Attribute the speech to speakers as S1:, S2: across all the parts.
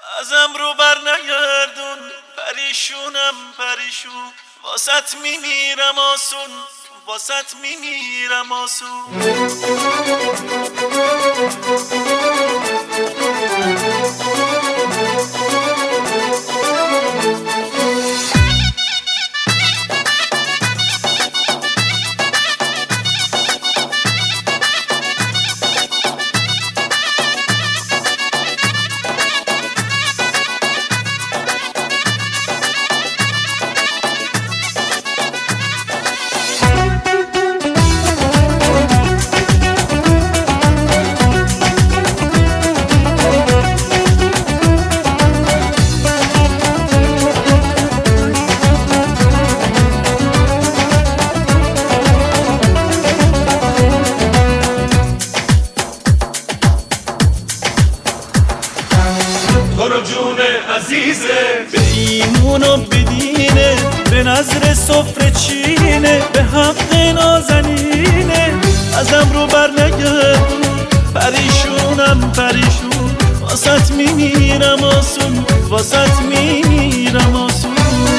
S1: ازم رو بر نگردون، پریشونم پریشون، واسط میمیرم آسون، واسط میمیرم آسون.
S2: تو رو جون عزیزه،
S1: به ایمون و بدینه، به نظر سفره چینه، به حق نازنینه. ازم رو بر نگردون، پریشونم پریشون، واسط میمیرم آسون، واسط میمیرم آسون.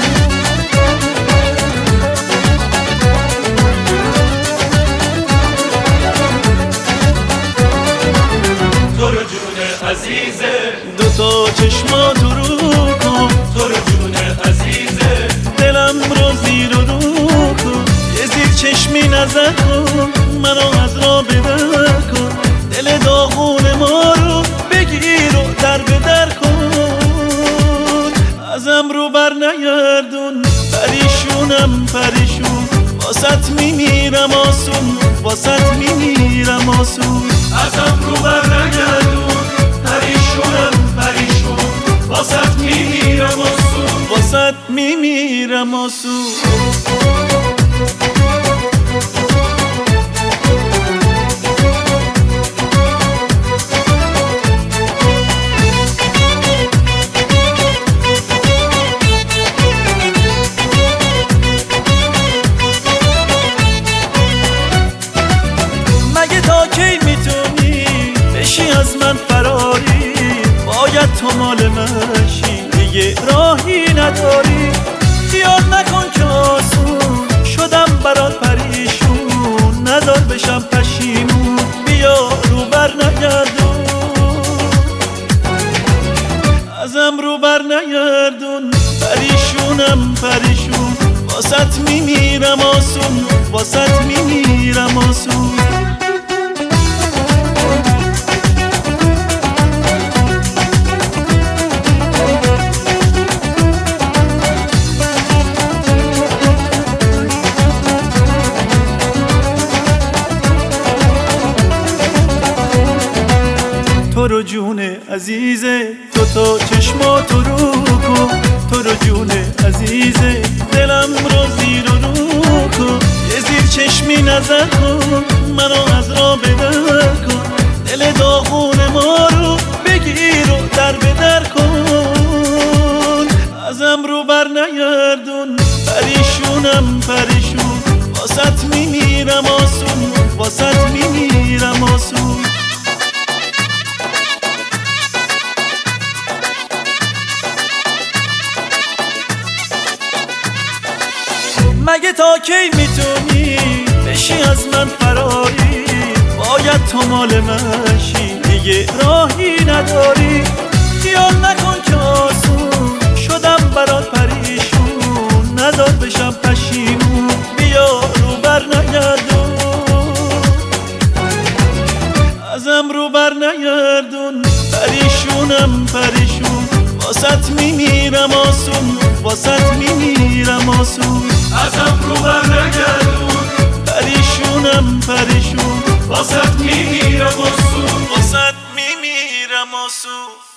S2: تو رو جون عزیزه،
S1: دوتا چشماتو رو کن،
S2: تو رو جون عزیزه،
S1: دلم رو زیر و رو کن، یه زیر چشمی نظر کن، منو از را بدر کن، دل داغون ما رو بگیر و در به در کن. ازم رو بر نگردون، پریشونم پریشون، واسط میمیرم آسون، واسط میمیرم آسون.
S2: ازم رو بر نگردون، پریشونم پریشون، واسط میمیرم آسون،
S1: واسط میمیرم آسون. مگه تا کی میتونی بشی از من فراری؟ باید تو مال من شی، دیگه راهی نداری. خیال نکن که آسون شدم برات پریشون، نذار بشم پشیمون، بیا رو بر نگردون. ازم رو بر نگردون، پریشونم پریشون، واسط میمیرم آسون، واسط میمیرم آسون. تو رو جون عزیزه، تو تا چشماتو رو کن، تو رو جون عزیزه، دلم رو زیر و رو کن، یه زیر چشمی نظر کن، منو از را بدر کن، دل داغون ما رو بگیر و در به در کن. ازم رو بر نگردون، پریشونم پریشون، واسط میمیرم آسون، واسط میمیرم آسون. مگه تا کی میتونی بشی از من فراری؟ باید تو مال من شی، دیگه راهی نداری. خیال نکن که آسون شدم برات پریشون، نذار بشم پشیمون، بیا رو بر نگردون. ازم رو بر نگردون، پریشونم پریشون، واسط میمیرم آسون، واسط میمیرم آسون.
S2: ازم رو بر نگردون،
S1: پریشونم پریشون،
S2: واسط میمیرم آسون،
S1: واسط میمیرم آسون.